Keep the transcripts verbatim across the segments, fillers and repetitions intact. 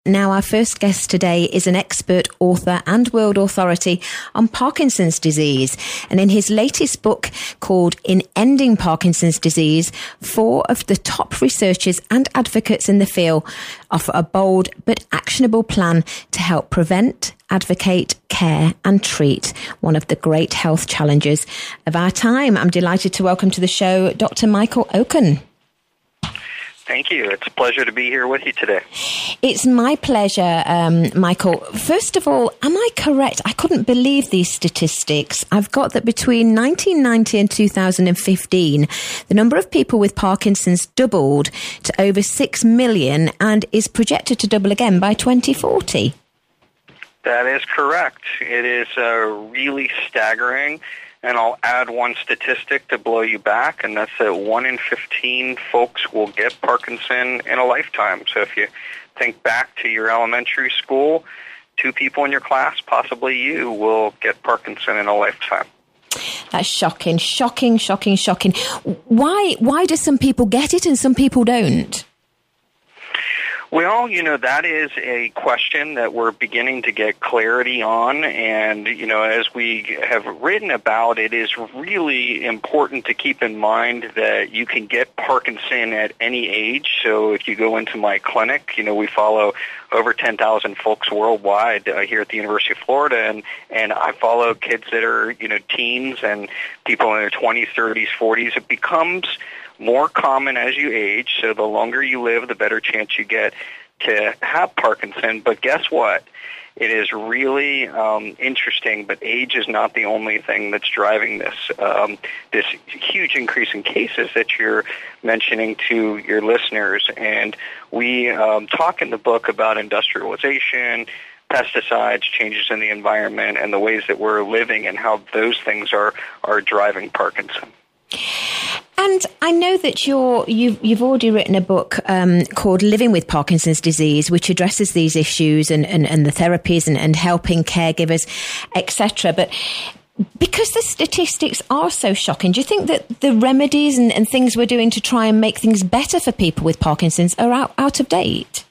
Now, our first guest today is an expert author and world authority on Parkinson's disease. And in his latest book called In Ending Parkinson's Disease, four of the top researchers and advocates in the field offer a bold but actionable plan to help prevent, advocate, care and treat one of the great health challenges of our time. I'm delighted to welcome to the show Doctor Michael Okun. Thank you. It's a pleasure to be here with you today. It's my pleasure, um, Michael. First of all, am I correct? I couldn't believe these statistics. I've got that between nineteen ninety and two thousand fifteen, the number of people with Parkinson's doubled to over six million and is projected to double again by twenty forty. That is correct. It is uh, really staggering. And I'll add one statistic to blow you back, and that's that one in fifteen folks will get Parkinson in a lifetime. So if you think back to your elementary school, two people in your class, possibly you, will get Parkinson in a lifetime. That's shocking, shocking, shocking, shocking. Why, why do some people get it and some people don't? Well, you know, that is a question that we're beginning to get clarity on. And, you know, as we have written about, it is really important to keep in mind that you can get Parkinson at any age. So if you go into my clinic, you know, we follow over ten thousand folks worldwide uh, here at the University of Florida. And, and I follow kids that are, you know, teens and people in their twenties, thirties, forties. It becomes more common as you age, so the longer you live, the better chance you get to have Parkinson. But guess what? It is really um, interesting, but age is not the only thing that's driving this. Um, this huge increase in cases that you're mentioning to your listeners. And we um, talk in the book about industrialization, pesticides, changes in the environment, and the ways that we're living and how those things are, are driving Parkinson. And I know that you're, you've, you've already written a book um, called Living with Parkinson's Disease, which addresses these issues and, and, and the therapies and, and helping caregivers, et cetera. But because the statistics are so shocking, do you think that the remedies and, and things we're doing to try and make things better for people with Parkinson's are out, out of date?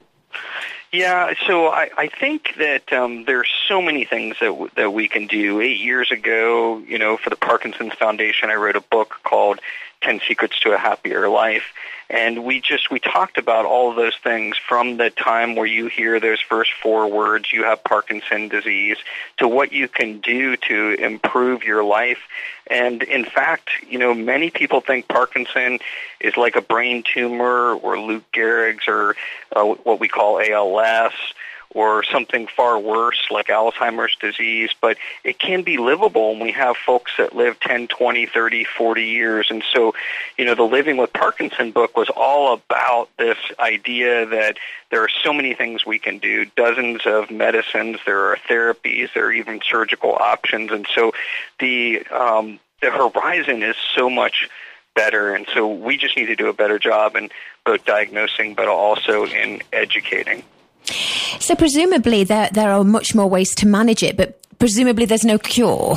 Yeah, so I, I think that um, there's so many things that w- that we can do. Eight years ago, you know, for the Parkinson's Foundation, I wrote a book called ten Secrets to a Happier Life. And we just, we talked about all of those things from the time where you hear those first four words, you have Parkinson's disease, to what you can do to improve your life. And in fact, you know, many people think Parkinson is like a brain tumor or Lou Gehrig's or uh, what we call A L S, or something far worse like Alzheimer's disease, but it can be livable, and we have folks that live ten, twenty, thirty, forty years. And so, you know, the Living with Parkinson book was all about this idea that there are so many things we can do, dozens of medicines, there are therapies, there are even surgical options. And so the um, the horizon is so much better, and so we just need to do a better job in both diagnosing but also in educating. So presumably there there are much more ways to manage it, but presumably there's no cure.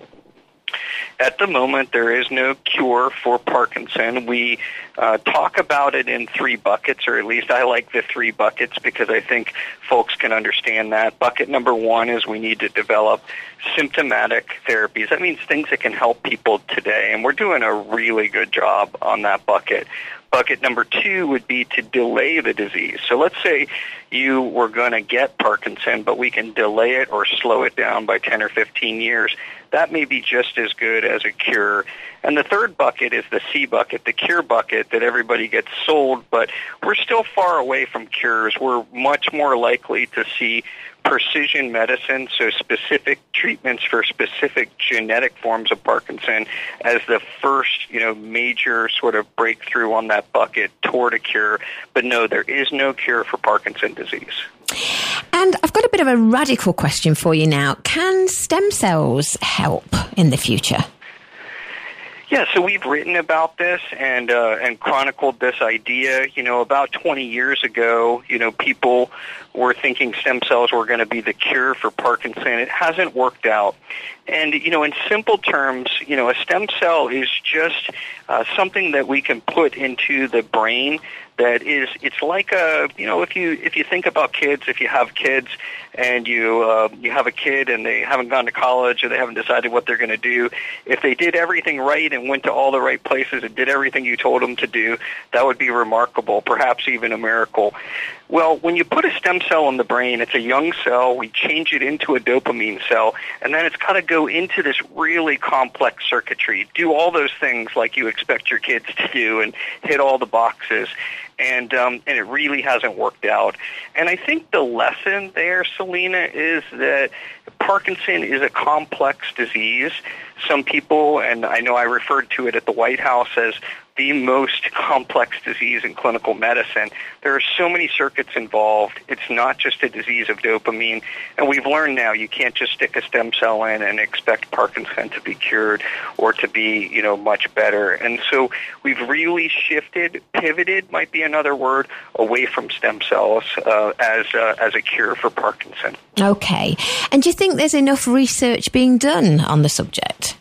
At the moment, there is no cure for Parkinson. We uh, talk about it in three buckets, or at least I like the three buckets because I think folks can understand that. Bucket number one is we need to develop symptomatic therapies. That means things that can help people today, and we're doing a really good job on that bucket. Bucket number two would be to delay the disease. So let's say you were going to get Parkinson, but we can delay it or slow it down by ten or fifteen years. That may be just as good as a cure. And the third bucket is the C bucket, the cure bucket that everybody gets sold, but we're still far away from cures. We're much more likely to see precision medicine, so specific treatments for specific genetic forms of Parkinson as the first, you know, major sort of breakthrough on that bucket toward a cure. But no, there is no cure for Parkinson's disease. And I've got a bit of a radical question for you now. Can stem cells help in the future? Yeah, so we've written about this and uh, and chronicled this idea. You know, about twenty years ago, you know, people were thinking stem cells were going to be the cure for Parkinson. It hasn't worked out. And, you know, in simple terms, you know, a stem cell is just uh, something that we can put into the brain that is, it's like a, you know, if you if you think about kids, if you have kids and you uh, you have a kid and they haven't gone to college or they haven't decided what they're going to do, if they did everything right and went to all the right places and did everything you told them to do, that would be remarkable, perhaps even a miracle. Well, when you put a stem cell in the brain, it's a young cell, we change it into a dopamine cell, and then it's got to go into this really complex circuitry, do all those things like you expect your kids to do and hit all the boxes. And um, and it really hasn't worked out. And I think the lesson there, Selena, is that Parkinson is a complex disease. Some people, and I know I referred to it at the White House as the most complex disease in clinical medicine. There are so many circuits involved. It's not just a disease of dopamine. And we've learned now you can't just stick a stem cell in and expect Parkinson to be cured or to be, you know, much better. And so we've really shifted, pivoted might be another word, away from stem cells uh, as, uh, as a cure for Parkinson. Okay. And do you think there's enough research being done on the subject?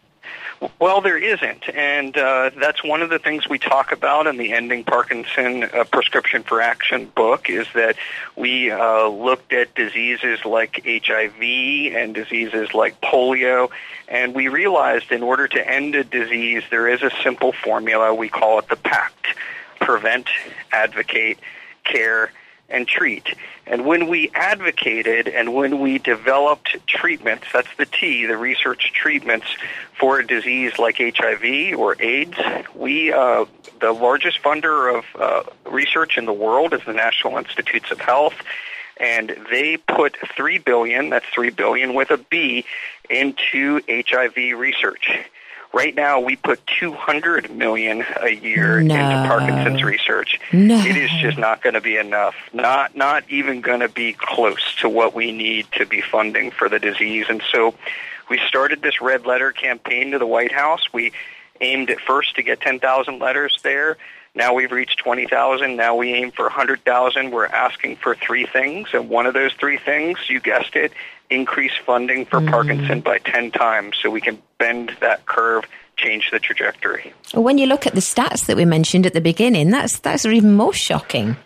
Well, there isn't, and uh, that's one of the things we talk about in the Ending Parkinson uh, Prescription for Action book, is that we uh, looked at diseases like H I V and diseases like polio, and we realized in order to end a disease, there is a simple formula. We call it the PACT: prevent, advocate, care, and treat. And when we advocated and when we developed treatments, that's the T, the research treatments for a disease like H I V or AIDS, we, uh, the largest funder of uh, research in the world is the National Institutes of Health, and they put three billion dollars, that's three billion dollars with a B, into H I V research. Right now, we put two hundred million dollars a year no. into Parkinson's research. No. It is just not going to be enough. Not not even going to be close to what we need to be funding for the disease. And so we started this red letter campaign to the White House. We aimed at first to get ten thousand letters there. Now we've reached twenty thousand. Now we aim for one hundred thousand. We're asking for three things. And one of those three things, you guessed it, increase funding for mm. Parkinson by ten times so we can bend that curve, change the trajectory. When you look at the stats that we mentioned at the beginning, that's that's even more shocking.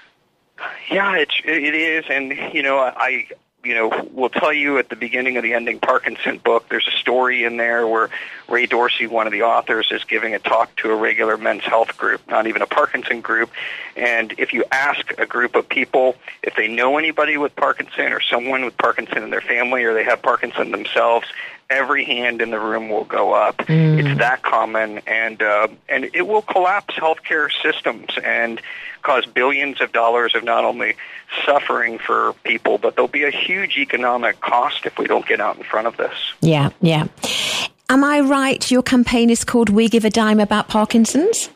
Yeah, it, it is. And, you know, I... You know, we'll tell you at the beginning of the Ending Parkinson book, there's a story in there where Ray Dorsey, one of the authors, is giving a talk to a regular men's health group, not even a Parkinson group. And if you ask a group of people if they know anybody with Parkinson or someone with Parkinson in their family or they have Parkinson themselves, every hand in the room will go up. Mm. It's that common, and uh, and it will collapse healthcare systems and cause billions of dollars of not only suffering for people, but there'll be a huge economic cost if we don't get out in front of this. Yeah, yeah. Am I right? Your campaign is called We Give a Dime About Parkinson's?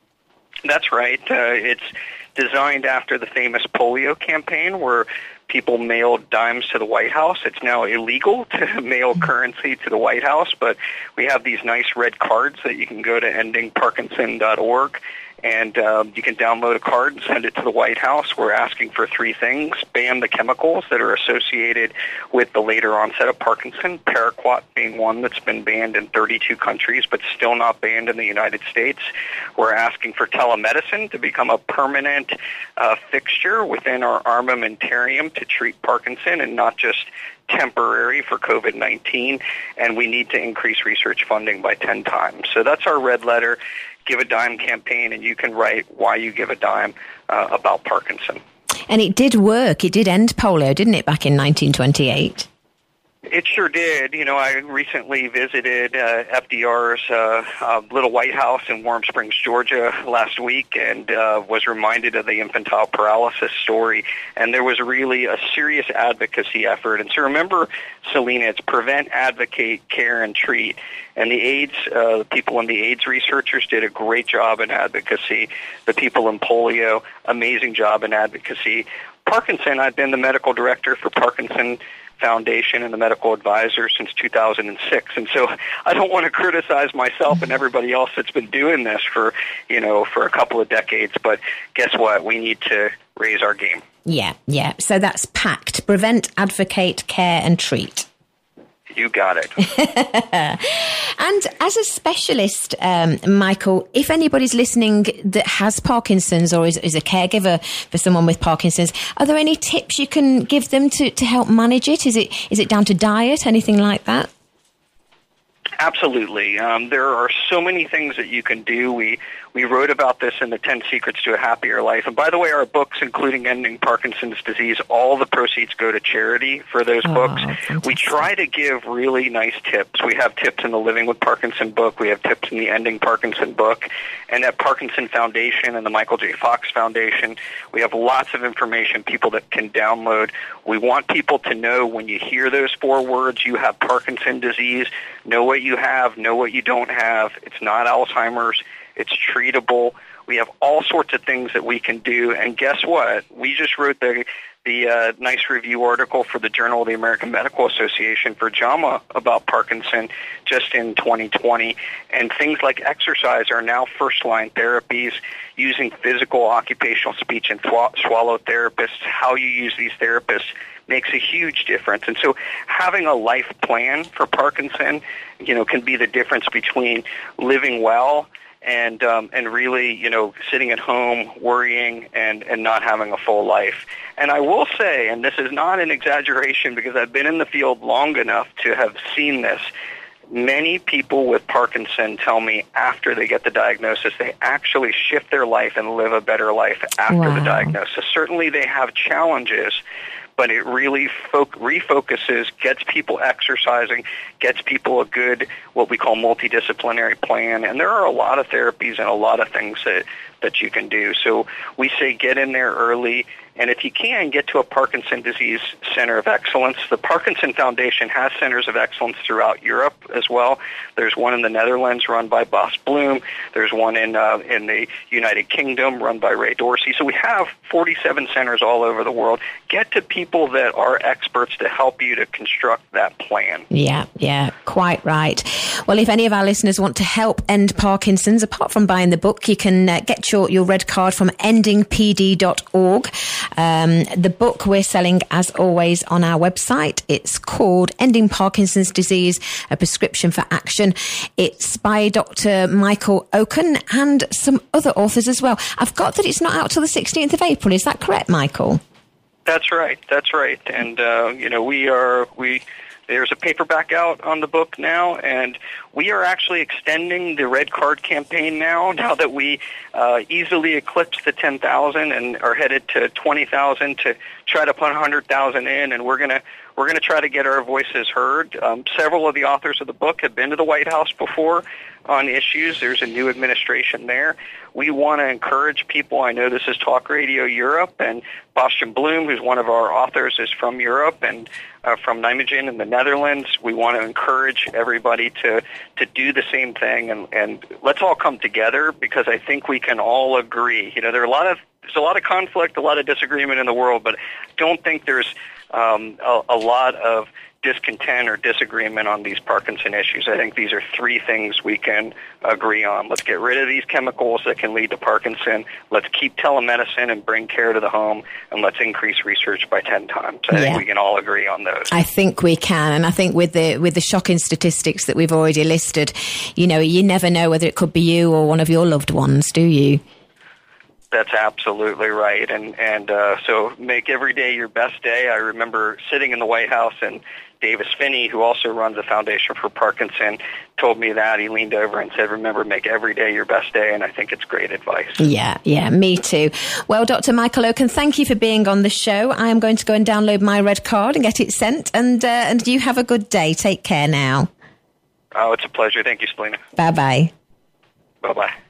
That's right. Uh, it's designed after the famous polio campaign where people mailed dimes to the White House. It's now illegal to mail currency to the White House, but we have these nice red cards that you can go to ending parkinson dot org, and um, you can download a card and send it to the White House. We're asking for three things: ban the chemicals that are associated with the later onset of Parkinson, Paraquat being one that's been banned in thirty-two countries but still not banned in the United States. We're asking for telemedicine to become a permanent uh, fixture within our armamentarium to treat Parkinson and not just temporary for COVID nineteen, and we need to increase research funding by ten times. So that's our red letter, Give a Dime campaign, and you can write why you give a dime uh, about Parkinson. And it did work. It did end polio, didn't it, back in nineteen twenty-eight? It sure did. You know, I recently visited uh, F D R's uh, uh, little White House in Warm Springs, Georgia last week, and uh, was reminded of the infantile paralysis story. And there was really a serious advocacy effort. And so remember, Selena, it's prevent, advocate, care, and treat. And the AIDS, uh, the people in the AIDS researchers did a great job in advocacy. The people in polio, amazing job in advocacy. Parkinson, I've been the medical director for Parkinson Foundation and the medical advisor since two thousand six, and so I don't want to criticize myself and everybody else that's been doing this for, you know, for a couple of decades, but guess what? We need to raise our game. Yeah, yeah. So that's PACT: prevent, advocate, care, and treat. You got it. And as a specialist, um, Michael, if anybody's listening that has Parkinson's or is, is a caregiver for someone with Parkinson's, are there any tips you can give them to, to help manage it? Is it is it down to diet, anything like that? Absolutely. Um, there are so many things that you can do. We we wrote about this in the ten Secrets to a Happier Life. And by the way, our books, including Ending Parkinson's Disease, all the proceeds go to charity for those oh, books. Fantastic. We try to give really nice tips. We have tips in the Living with Parkinson book. We have tips in the Ending Parkinson book. And at Parkinson Foundation and the Michael J. Fox Foundation, we have lots of information, people that can download. We want people to know when you hear those four words, you have Parkinson's disease, know what you have, know what you don't have. It's not Alzheimer's. It's treatable. We have all sorts of things that we can do. And guess what? We just wrote the the uh, nice review article for the Journal of the American Medical Association for JAMA about Parkinson just in twenty twenty. And things like exercise are now first-line therapies, using physical, occupational, speech, and swallow therapists. How you use these therapists makes a huge difference. And so having a life plan for Parkinson, you know, can be the difference between living well and um, and really, you know, sitting at home, worrying, and, and not having a full life. And I will say, and this is not an exaggeration because I've been in the field long enough to have seen this, many people with Parkinson tell me after they get the diagnosis, they actually shift their life and live a better life after wow. the diagnosis. Certainly they have challenges, but it really fo- refocuses, gets people exercising, gets people a good, what we call multidisciplinary plan. And there are a lot of therapies and a lot of things that, that you can do. So we say get in there early. And if you can, get to a Parkinson's Disease Center of Excellence. The Parkinson Foundation has centers of excellence throughout Europe as well. There's one in the Netherlands run by Bas Bloem. There's one in uh, in the United Kingdom run by Ray Dorsey. So we have forty-seven centers all over the world. Get to people that are experts to help you to construct that plan. Yeah, yeah, quite right. Well, if any of our listeners want to help end Parkinson's, apart from buying the book, you can uh, get your, your red card from ending p d dot org. Um, the book we're selling, as always, on our website. It's called Ending Parkinson's Disease, A Prescription for Action. It's by Doctor Michael Okun and some other authors as well. I've got that it's not out till the sixteenth of April. Is that correct, Michael? That's right. That's right. And, uh, you know, we are... we. There's a paperback out on the book now, and we are actually extending the Red Card campaign now, now that we uh, easily eclipsed the ten thousand and are headed to twenty thousand to try to put one hundred thousand in, and we're going to we're going to try to get our voices heard. Um, several of the authors of the book have been to the White House before on issues. There's a new administration there. We want to encourage people. I know this is Talk Radio Europe, and Bastian Bloem, who's one of our authors, is from Europe and uh, from Nijmegen in the Netherlands. We want to encourage everybody to, to do the same thing, and, and let's all come together, because I think we can all agree. You know, there are a lot of there's a lot of conflict, a lot of disagreement in the world, but I don't think there's um, a, a lot of discontent or disagreement on these Parkinson issues. I think these are three things we can agree on. Let's get rid of these chemicals that can lead to Parkinson. Let's keep telemedicine and bring care to the home, and let's increase research by ten times. I yeah. think we can all agree on those. I think we can, and I think with the with the shocking statistics that we've already listed, you know, you never know whether it could be you or one of your loved ones, do you? That's absolutely right. And and uh, so make every day your best day. I remember sitting in the White House, and Davis Finney, who also runs the Foundation for Parkinson, told me that. He leaned over and said, remember, make every day your best day. And I think it's great advice. Yeah, yeah, me too. Well, Doctor Michael Okun, thank you for being on the show. I am going to go and download my red card and get it sent. And, uh, and you have a good day. Take care now. Oh, it's a pleasure. Thank you, Selena. Bye-bye. Bye-bye.